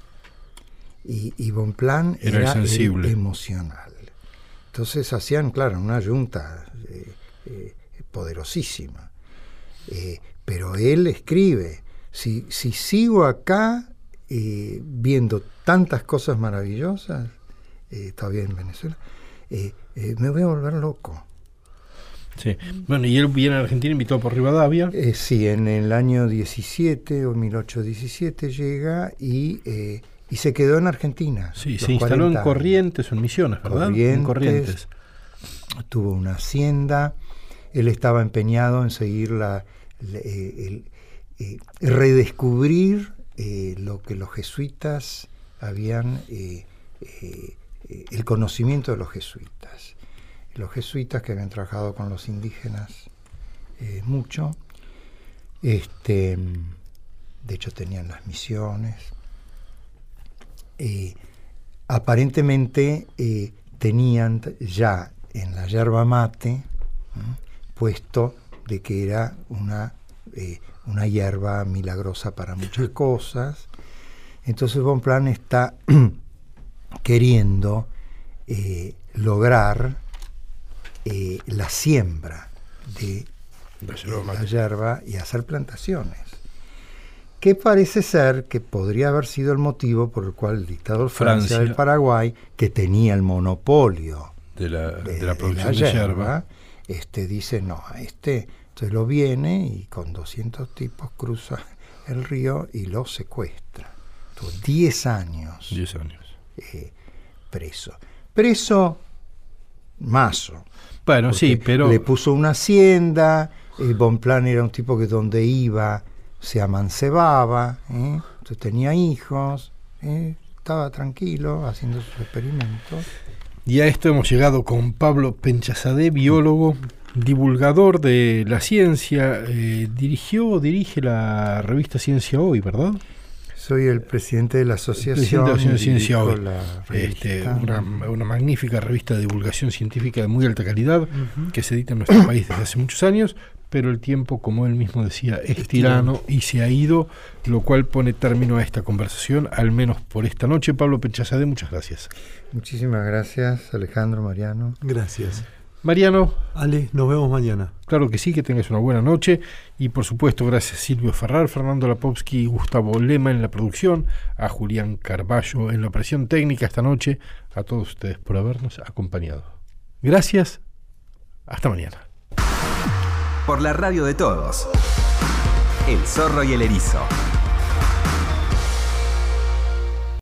y, y Bonpland era, era el, sensible. el emocional. Entonces hacían, claro, una yunta eh, eh, poderosísima. Eh, pero él escribe, si, si sigo acá eh, viendo tantas cosas maravillosas, eh, todavía en Venezuela, eh, eh, me voy a volver loco. Sí. Bueno, y él viene a Argentina invitado por Rivadavia. Eh, sí, en el año diecisiete o mil ochocientos diecisiete llega y, eh, y se quedó en Argentina. Sí, se instaló en Corrientes o en Misiones, ¿verdad? Corrientes, en Corrientes. Tuvo una hacienda. Él estaba empeñado en seguir la, la el, eh, redescubrir eh, lo que los jesuitas habían, eh, eh, el conocimiento de los jesuitas. Los jesuitas que habían trabajado con los indígenas eh, mucho, este, de hecho tenían las misiones. Eh, aparentemente eh, tenían ya en la yerba mate ¿eh? puesto de que era una, eh, una hierba milagrosa para muchas cosas. Entonces Bonpland está queriendo eh, lograr Eh, la siembra de, de la yerba y hacer plantaciones, que parece ser que podría haber sido el motivo por el cual el dictador Francia, Francia del Paraguay, que tenía el monopolio de la, de, de la producción de, la de yerba, yerba este, dice no, este entonces lo viene y con doscientos tipos cruza el río y lo secuestra. Tuvo diez años, diez años. Eh, preso. Preso Mazo. Bueno, sí, pero le puso una hacienda. eh, Bonpland era un tipo que donde iba se amancebaba, ¿eh? Entonces tenía hijos, ¿eh? Estaba tranquilo haciendo sus experimentos. Y a esto hemos llegado con Pablo Penchazadeh, biólogo, divulgador de la ciencia. Eh, dirigió o dirige la revista Ciencia Hoy, ¿verdad? Soy el presidente de la asociación de la Ciencia Hoy. La este, una, una magnífica revista de divulgación científica de muy alta calidad, uh-huh. que se edita en nuestro país desde hace muchos años, pero el tiempo, como él mismo decía, es, es tirano y se ha ido, lo cual pone término a esta conversación, al menos por esta noche. Pablo Penchazadeh, muchas gracias. Muchísimas gracias, Alejandro, Mariano. Gracias. Mariano. Ale, nos vemos mañana. Claro que sí, que tengas una buena noche. Y por supuesto, gracias a Silvio Ferrar, Fernando Lapowski y Gustavo Lema en la producción, a Julián Carballo en la operación técnica esta noche, a todos ustedes por habernos acompañado. Gracias, hasta mañana. Por la radio de todos, El Zorro y el Erizo.